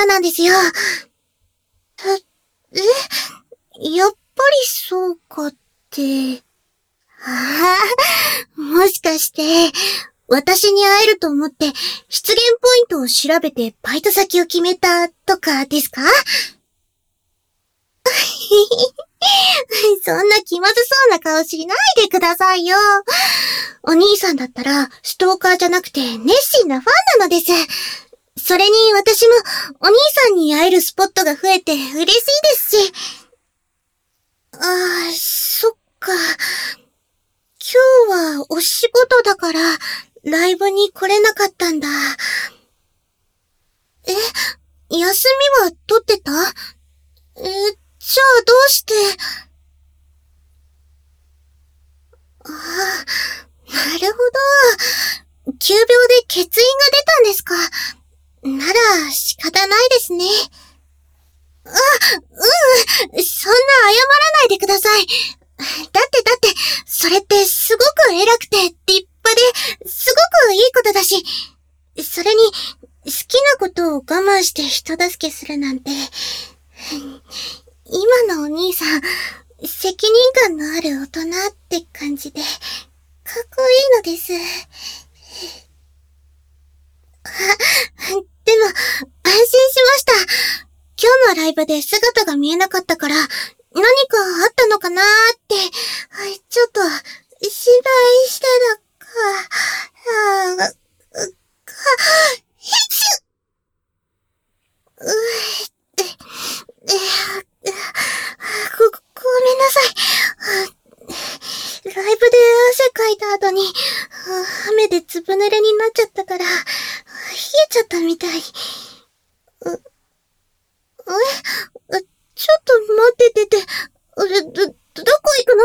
なんですよ。やっぱりそうかって。もしかして、私に会えると思って出現ポイントを調べてバイト先を決めたとかですか？そんな気まずそうな顔しないでくださいよ。お兄さんだったらストーカーじゃなくて熱心なファンなのです。それに私もお兄さんに会えるスポットが増えて嬉しいですし。そっか。今日はお仕事だからライブに来れなかったんだ。休みは取ってた？じゃあどうして？なるほど。急病で欠員が出たんですか。なら仕方ないですね。そんな謝らないでください。だって、それってすごく偉くて立派ですごくいいことだし、それに好きなことを我慢して人助けするなんて、今のお兄さん、責任感のある大人って感じで、かっこいいのです。でも、安心しました。今日のライブで姿が見えなかったから、何かあったのかなーって、ちょっと、心配してたか、ごめんなさい。ライブで汗かいた後に、雨でずぶ濡れになっちゃったから、冷えちゃったみたい。ちょっと待ってて、どこ行くの？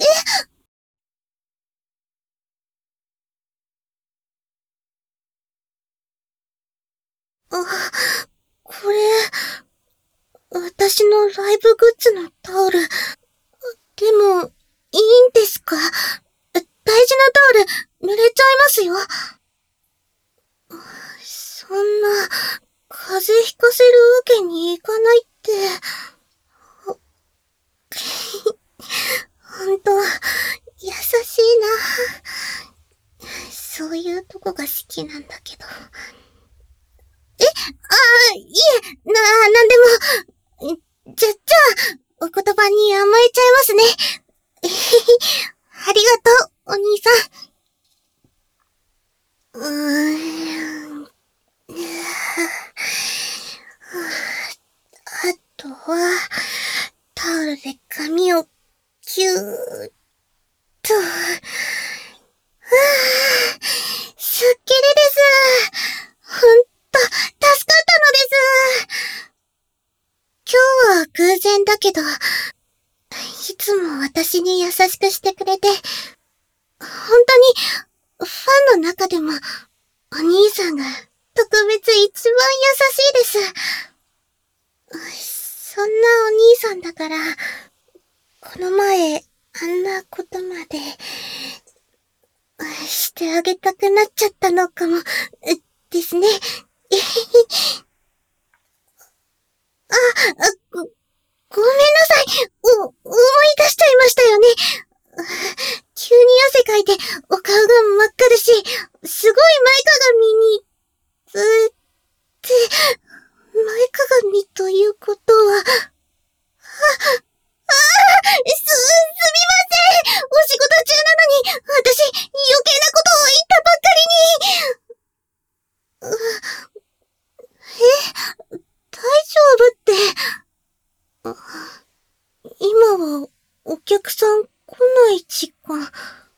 これ、私のライブグッズのタオル。でも、いいんですか？大事なタオル、濡れちゃいますよ。そんな、風邪ひかせるわけにいかないって。ほんと、優しいな。そういうとこが好きなんだけど。いえ、なんでも。じゃあ、お言葉に甘えちゃいますね。ありがとう、お兄さん。あとは、タオルで髪をキューッと。すっきりです。ほんと、助かったのです。今日は偶然だけど、いつも私に優しくしてくれて、本当に、ファンの中でも、お兄さんが特別一番優しいです。そんなお兄さんだから、この前、あんなことまで、してあげたくなっちゃったのかも、ですね。ごめんなさい。思い出しちゃいましたよね。急に汗かいて、お顔が真っ赤だし、すごい前かがみに、前かがみということは、すみません。お仕事中なのに、私、余計なことを言ったばっかりに。大丈夫って。今は、お客さん来ない時間。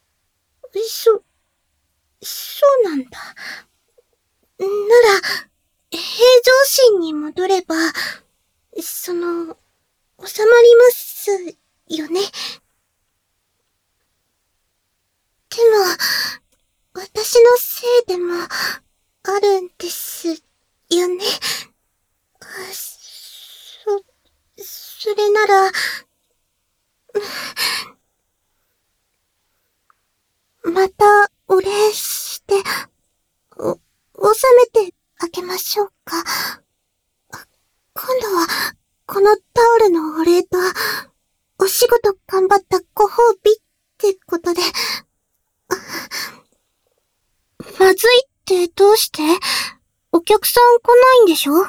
そうなんだ。なら、平常心に戻れば、収まりますよね。でも、私のせいでも、あるんですよね。それなら、またお礼して、収めてあげましょうか。 まずいってどうして？お客さん来ないんでしょ？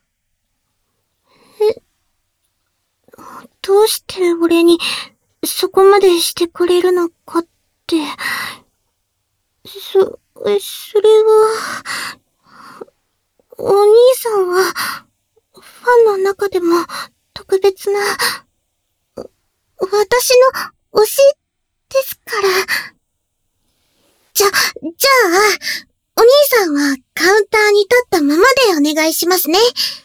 どうして俺にそこまでしてくれるのかって。それは、お兄さんは、ファンの中でも特別な、私の推しですから。じゃあ、お兄さんはカウンターに立ったままでお願いしますね。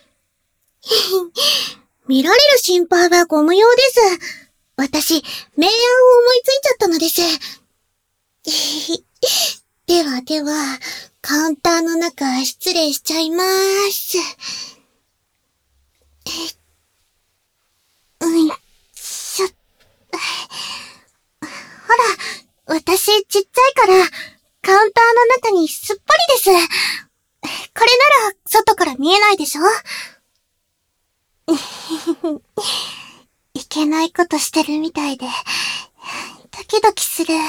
見られる心配はご無用です。私、明暗を思いついちゃったのです。では、カウンターの中失礼しちゃいまーす。ほら、私ちっちゃいから、カウンターの中にすっぽりです。これなら外から見えないでしょ？いけないことしてるみたいで、ドキドキする。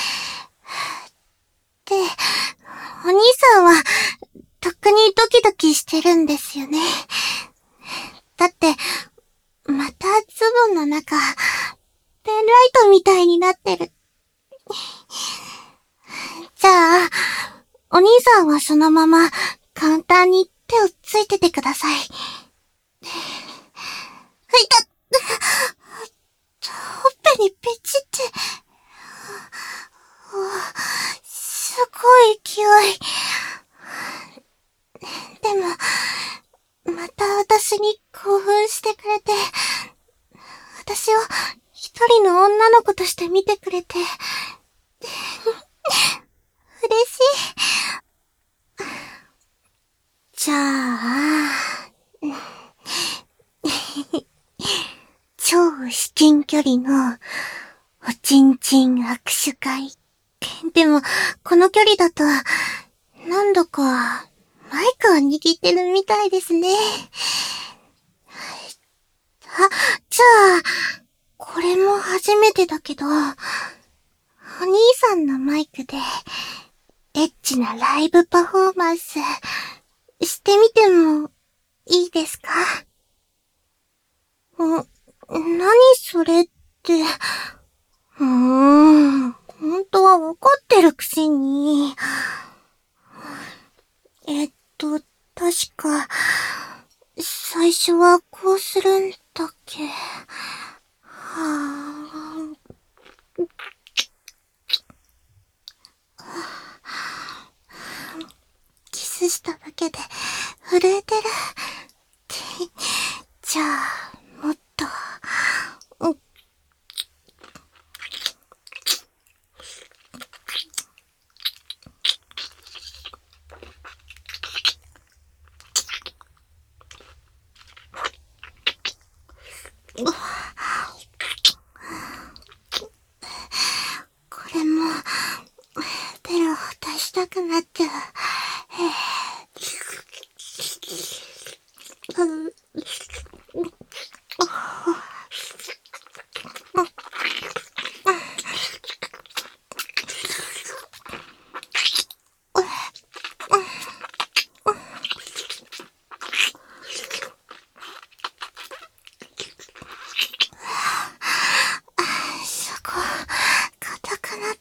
で、お兄さんは、特にドキドキしてるんですよね。だって、またズボンの中、ペンライトみたいになってる。じゃあ、お兄さんはそのままカウンターに手をついててください。ほっぺにペチって。すごい勢い。でも、また私に興奮してくれて、私を一人の女の子として見てくれて、嬉しい。じゃあ、超至近距離のおちんちん握手会。でも、この距離だと、何度かマイクを握ってるみたいですね。じゃあ、これも初めてだけど、お兄さんのマイクで、エッチなライブパフォーマンス、してみても、いいですか？何それって、本当は怒ってるくせに。確か、最初はこうするんだっけ。キスしただけで震えてる。じゃあ、もっと、これも、ベロを出したくなっちゃう。そこ、硬くなった。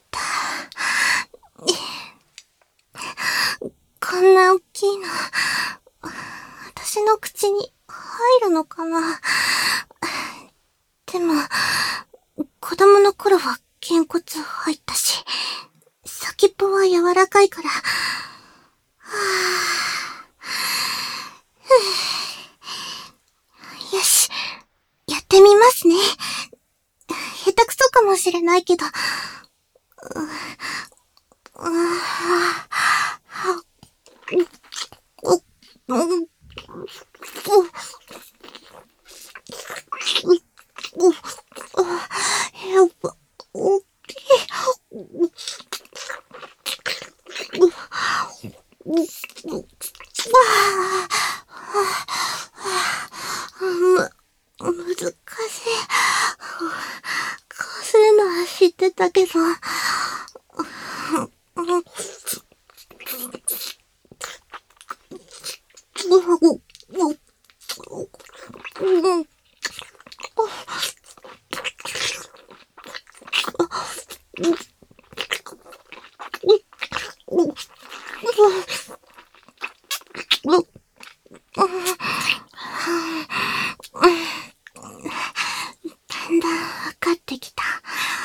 こんな大きいの、私の口に入るのかな。でも、子供の頃は肩骨入ったし、先っぽは柔らかいから、よし、やってみますね。下手くそかもしれないけど、やっぱ、大きい。難しい。こうするのは知ってたけど、 だんだんわかってきた。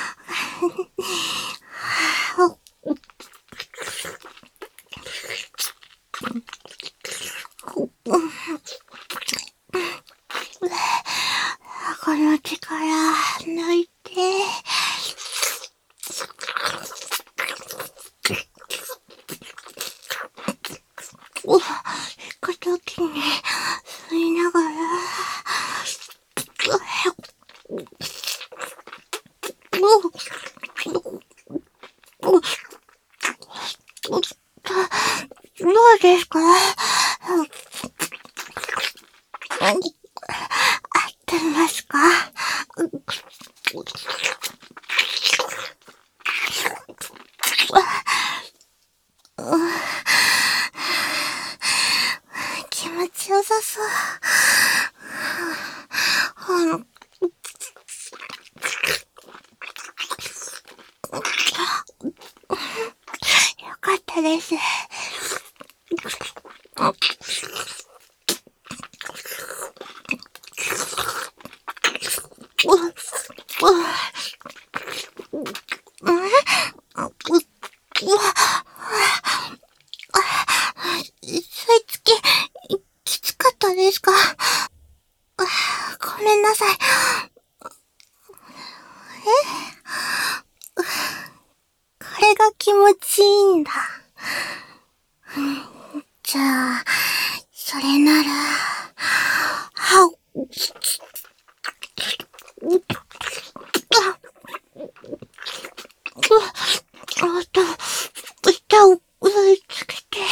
この力抜いて。引くときに吸いながら。どうですか？合ってますか？気持ちよさそう。よかったです。吸い付き、きつかったですか？ごめんなさい。これが気持ちいいんだ。じゃあ、それなら、板を植え付けて、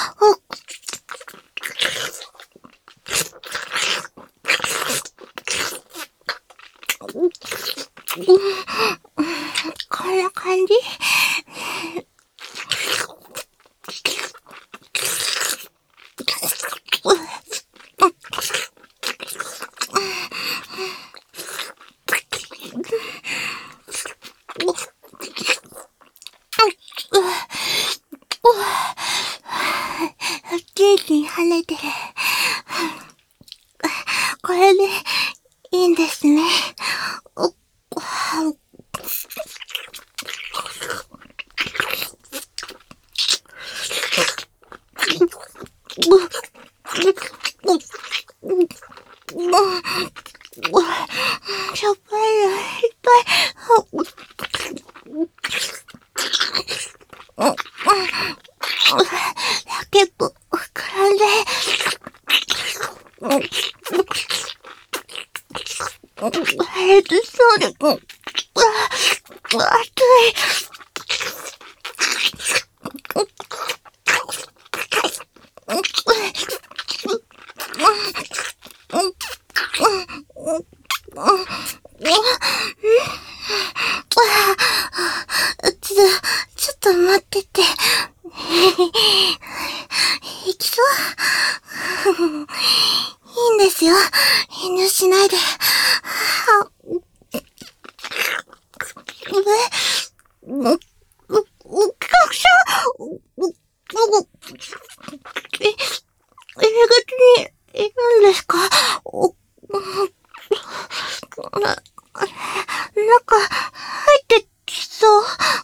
こんな感じ？元気に跳ねてる。これでいいんですね。しょっぱいのいっぱい。結構膨らんで。そうで、熱い。ちょっと待ってて。いきそう？いいんですよ。遠慮しないで。入り口にいるんですか？中、入ってきそう。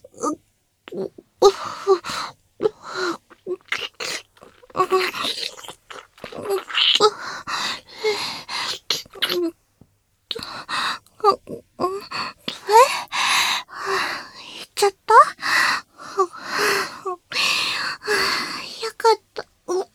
行っちゃった？よかった。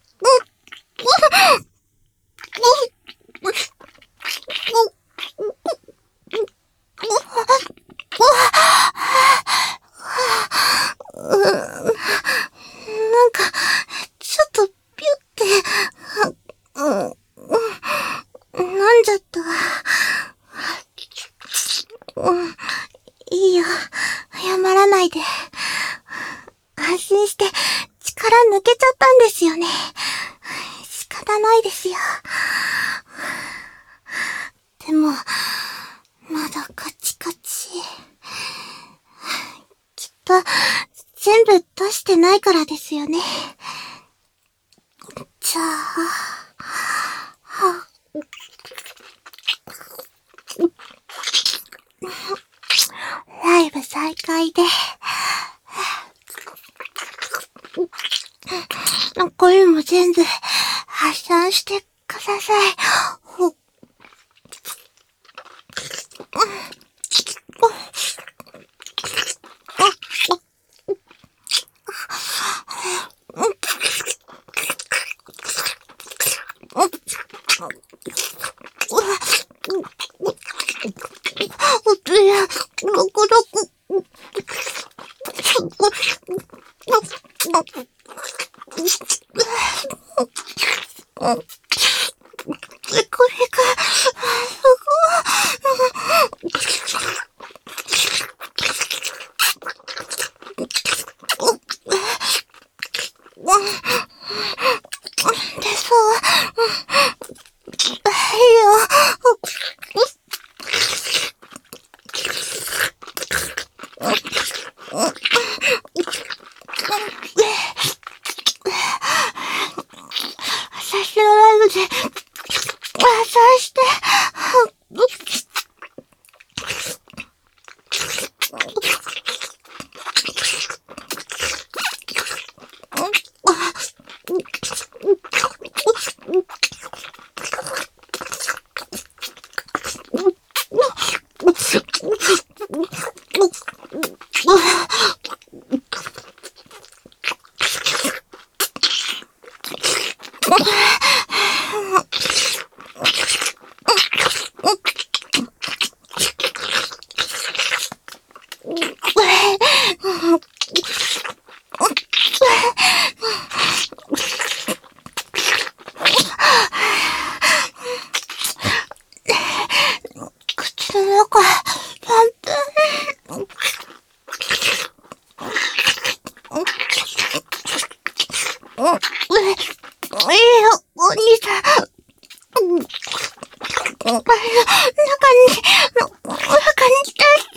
なんか、ちょっとピュって、飲んじゃった。いいよ。謝らないで。安心して力抜けちゃったんですよね。仕方ないですよ。でも、まだカチカチ。きっと、全部出してないからですよね。 じゃあ、ライブ再開で、これも全部発散してください。私のライブで、発散して、口の中、パンパン。お兄さん。中にいたい。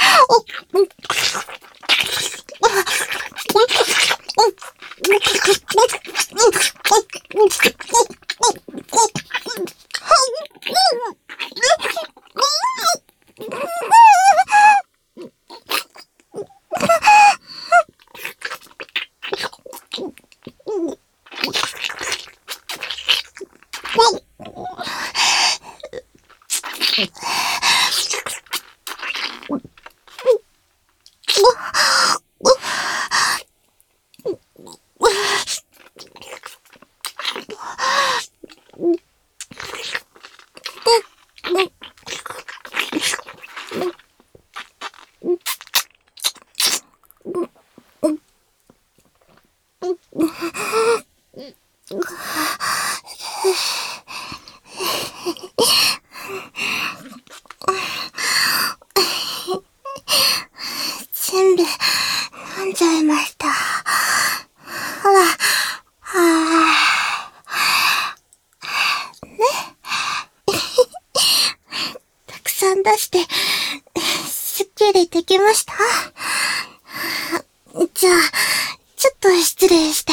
全部飲んじゃいました。ほら、たくさん出して、すっきりできました。じゃあ、ちょっと失礼して。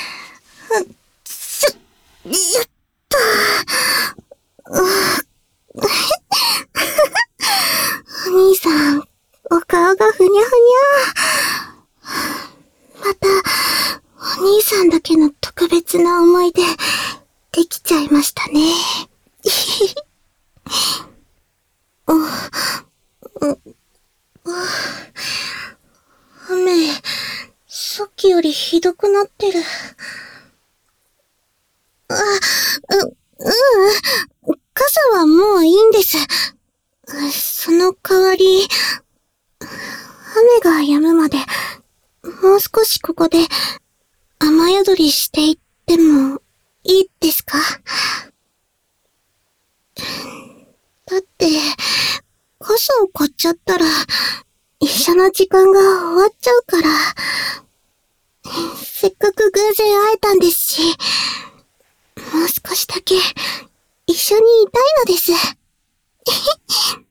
やっと。お兄さん、お顔がふにゃふにゃ。また、お兄さんだけの特別な思い出、できちゃいましたね。雨、さっきよりひどくなってる。傘はもういいんです。その代わり、雨が止むまで、もう少しここで雨宿りしていってもいいですか？だって、傘を買っちゃったら、一緒の時間が終わっちゃうから、せっかく偶然会えたんですし、もう少しだけ一緒にいたいのです。